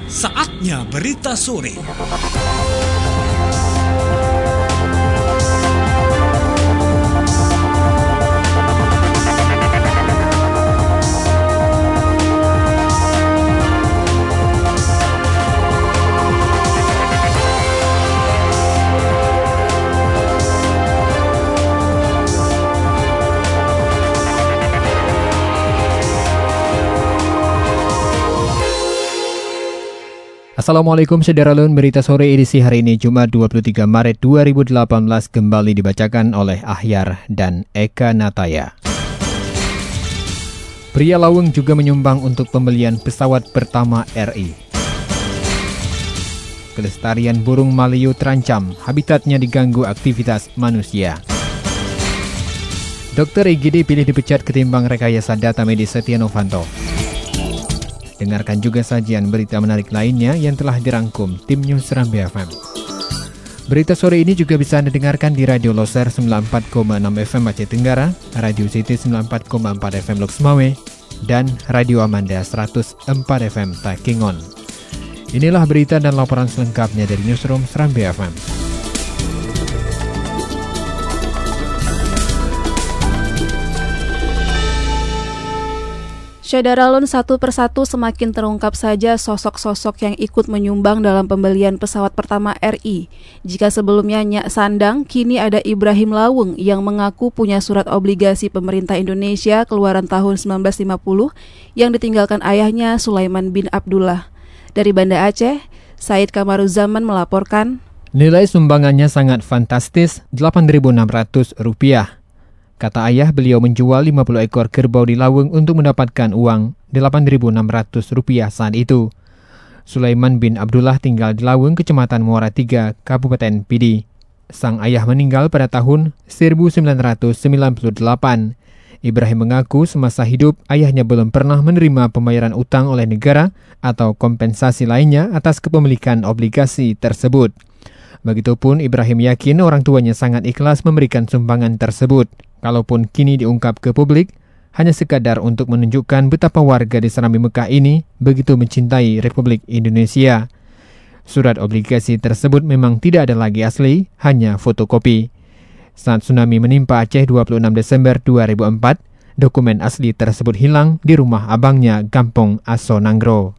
Saatnya berita sore. Assalamualaikum Sederalun, berita sore edisi hari ini Jumat 23 Maret 2018 kembali dibacakan oleh Ahyar dan Eka Nataya. Pria Laweng juga menyumbang untuk pembelian pesawat pertama RI. Kelestarian burung maleo terancam, habitatnya diganggu aktivitas manusia. Dr. IGD pilih dipecat ketimbang rekayasa data medis Setia Novanto. Dengarkan juga sajian berita menarik lainnya yang telah dirangkum tim News Serambi FM. Berita sore ini juga bisa Anda dengarkan di Radio Loser 94,6 FM Aceh Tenggara, Radio City 94,4 FM Lok Semawe, dan Radio Amanda 104 FM Takingon. Inilah berita dan laporan selengkapnya dari Newsroom Serambi FM. Sederalun, satu persatu semakin terungkap saja sosok-sosok yang ikut menyumbang dalam pembelian pesawat pertama RI. Jika sebelumnya Nyak Sandang, kini ada Ibrahim Laweng yang mengaku punya surat obligasi pemerintah Indonesia keluaran tahun 1950 yang ditinggalkan ayahnya Sulaiman bin Abdullah. Dari Banda Aceh, Said Kamaruzaman melaporkan, nilai sumbangannya sangat fantastis, Rp8.600. Kata ayah, beliau menjual 50 ekor kerbau di Laweng untuk mendapatkan uang Rp8.600 saat itu. Sulaiman bin Abdullah tinggal di Laweng, Kecamatan Muara 3, Kabupaten Pidi. Sang ayah meninggal pada tahun 1998. Ibrahim mengaku semasa hidup ayahnya belum pernah menerima pembayaran utang oleh negara atau kompensasi lainnya atas kepemilikan obligasi tersebut. Begitupun Ibrahim yakin orang tuanya sangat ikhlas memberikan sumbangan tersebut. Kalaupun kini diungkap ke publik, hanya sekadar untuk menunjukkan betapa warga di Serambi Mekah ini begitu mencintai Republik Indonesia. Surat obligasi tersebut memang tidak ada lagi asli, hanya fotokopi. Saat tsunami menimpa Aceh 26 Desember 2004, dokumen asli tersebut hilang di rumah abangnya Kampung Aso Nanggro.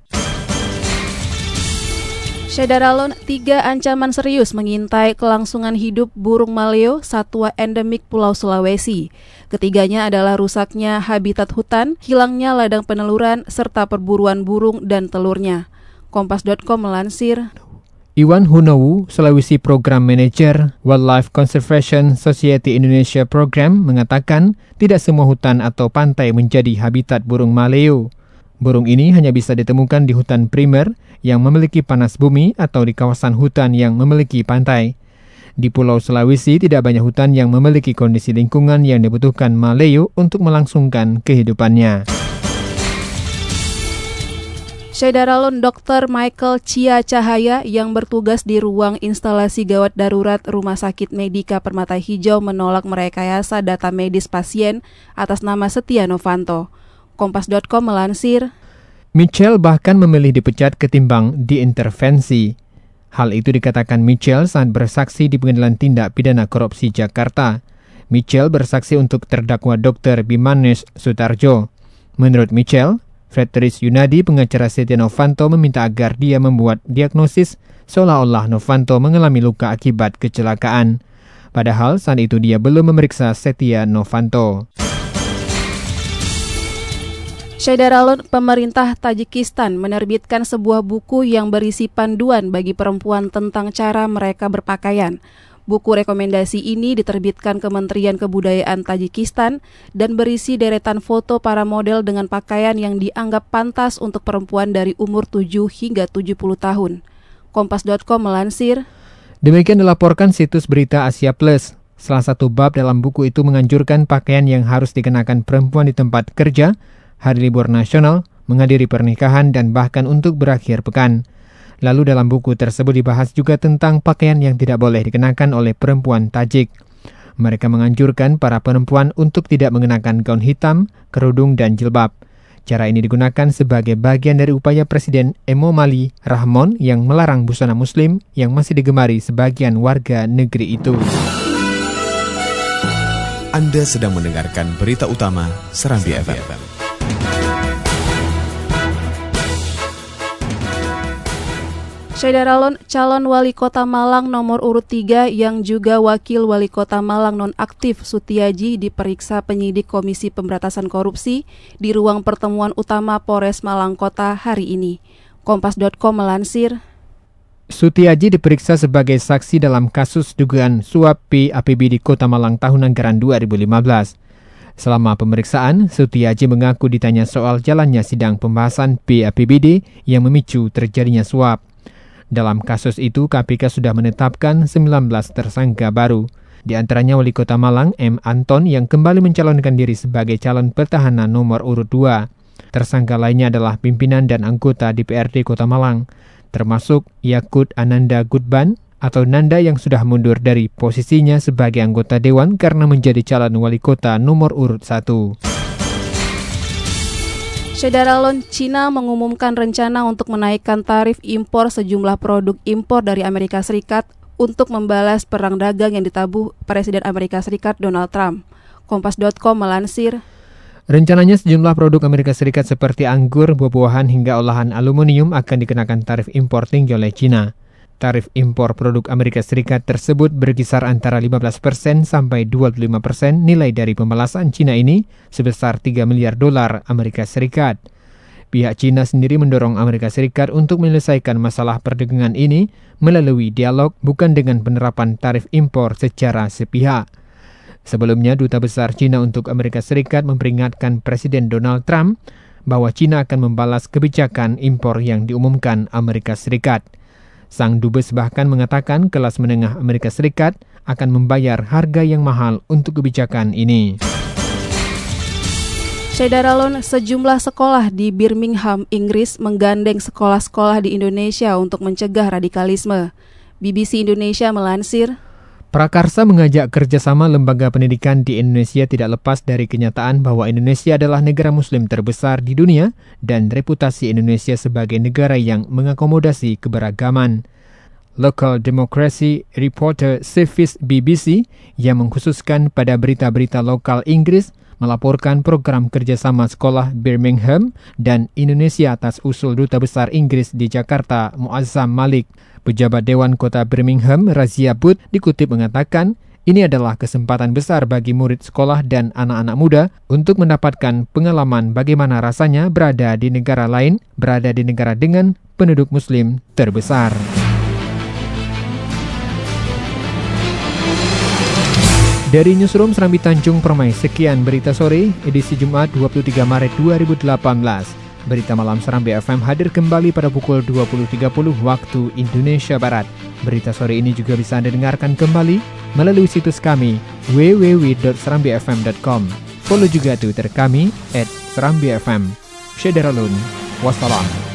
Sederalun, 3 ancaman serius mengintai kelangsungan hidup burung maleo, satwa endemik Pulau Sulawesi. Ketiganya adalah rusaknya habitat hutan, hilangnya ladang peneluran, serta perburuan burung dan telurnya. Kompas.com melansir, Iwan Hunowu, Sulawesi Program Manager Wildlife Conservation Society Indonesia Program, mengatakan tidak semua hutan atau pantai menjadi habitat burung maleo. Burung ini hanya bisa ditemukan di hutan primer yang memiliki panas bumi atau di kawasan hutan yang memiliki pantai. Di Pulau Sulawesi tidak banyak hutan yang memiliki kondisi lingkungan yang dibutuhkan maleo untuk melangsungkan kehidupannya. Sederalun, Dr. Michael Cia Cahaya yang bertugas di ruang instalasi gawat darurat Rumah Sakit Medika Permata Hijau menolak merekayasa data medis pasien atas nama Setia Novanto. Kompas.com melansir, Mitchell bahkan memilih dipecat ketimbang diintervensi. Hal itu dikatakan Mitchell saat bersaksi di Pengadilan Tindak Pidana Korupsi Jakarta. Mitchell bersaksi untuk terdakwa Dr. Bimanesh Sutarjo. Menurut Mitchell, Frederick Yunadi, pengacara Setia Novanto, meminta agar dia membuat diagnosis seolah-olah Novanto mengalami luka akibat kecelakaan. Padahal saat itu dia belum memeriksa Setia Novanto. Sederalun, pemerintah Tajikistan menerbitkan sebuah buku yang berisi panduan bagi perempuan tentang cara mereka berpakaian. Buku rekomendasi ini diterbitkan Kementerian Kebudayaan Tajikistan dan berisi deretan foto para model dengan pakaian yang dianggap pantas untuk perempuan dari umur 7 hingga 70 tahun. Kompas.com melansir, demikian dilaporkan situs berita Asia Plus. Salah satu bab dalam buku itu menganjurkan pakaian yang harus dikenakan perempuan di tempat kerja, hari libur nasional, menghadiri pernikahan, dan bahkan untuk berakhir pekan. Lalu dalam buku tersebut dibahas juga tentang pakaian yang tidak boleh dikenakan oleh perempuan Tajik. Mereka menganjurkan para perempuan untuk tidak mengenakan gaun hitam, kerudung, dan jilbab. Cara ini digunakan sebagai bagian dari upaya Presiden Emomali Rahmon yang melarang busana muslim yang masih digemari sebagian warga negeri itu. Anda sedang mendengarkan berita utama Serambi FM. Saudara calon wali kota Malang nomor urut 3 yang juga wakil wali kota Malang nonaktif Sutiaji diperiksa penyidik Komisi Pemberantasan Korupsi di ruang pertemuan utama Polres Malang Kota hari ini. Kompas.com melansir, Sutiaji diperiksa sebagai saksi dalam kasus dugaan suap PAPBD Kota Malang tahun anggaran 2015. Selama pemeriksaan, Sutiaji mengaku ditanya soal jalannya sidang pembahasan PAPBD yang memicu terjadinya suap. Dalam kasus itu, KPK sudah menetapkan 19 tersangka baru. Di antaranya Wali Kota Malang, M. Anton, yang kembali mencalonkan diri sebagai calon petahana nomor urut 2. Tersangka lainnya adalah pimpinan dan anggota DPRD Kota Malang, termasuk Yakut Ananda Gudban atau Nanda yang sudah mundur dari posisinya sebagai anggota Dewan karena menjadi calon Wali Kota nomor urut 1. Saudara Cina mengumumkan rencana untuk menaikkan tarif impor sejumlah produk impor dari Amerika Serikat untuk membalas perang dagang yang ditabuh Presiden Amerika Serikat Donald Trump. Kompas.com melansir, rencananya sejumlah produk Amerika Serikat seperti anggur, buah-buahan hingga olahan aluminium akan dikenakan tarif impor tinggi oleh Cina. Tarif impor produk Amerika Serikat tersebut berkisar antara 15% sampai 25% nilai dari pembalasan Cina ini sebesar $3 miliar Amerika Serikat. Pihak Cina sendiri mendorong Amerika Serikat untuk menyelesaikan masalah perdagangan ini melalui dialog bukan dengan penerapan tarif impor secara sepihak. Sebelumnya, Duta Besar Cina untuk Amerika Serikat memperingatkan Presiden Donald Trump bahwa Cina akan membalas kebijakan impor yang diumumkan Amerika Serikat. Sang Dubes bahkan mengatakan kelas menengah Amerika Serikat akan membayar harga yang mahal untuk kebijakan ini. Saudara sejumlah sekolah di Birmingham, Inggris menggandeng sekolah-sekolah di Indonesia untuk mencegah radikalisme. BBC Indonesia melansir, Prakarsa mengajak kerjasama lembaga pendidikan di Indonesia tidak lepas dari kenyataan bahwa Indonesia adalah negara muslim terbesar di dunia dan reputasi Indonesia sebagai negara yang mengakomodasi keberagaman. Local Democracy Reporter Service BBC yang mengkhususkan pada berita-berita lokal Inggris melaporkan program kerjasama sekolah Birmingham dan Indonesia atas usul Duta Besar Inggris di Jakarta, Muazzam Malik. Pejabat Dewan Kota Birmingham, Razia Booth, dikutip mengatakan, ini adalah kesempatan besar bagi murid sekolah dan anak-anak muda untuk mendapatkan pengalaman bagaimana rasanya berada di negara lain, berada di negara dengan penduduk muslim terbesar. Dari Newsroom Serambi Tanjung Permai, sekian berita sore, edisi Jumat 23 Maret 2018. Berita malam Serambi FM hadir kembali pada pukul 20.30 waktu Indonesia Barat. Berita sore ini juga bisa Anda dengarkan kembali melalui situs kami www.serambifm.com. Follow juga Twitter kami @serambifm. Syederalun. Wassalam.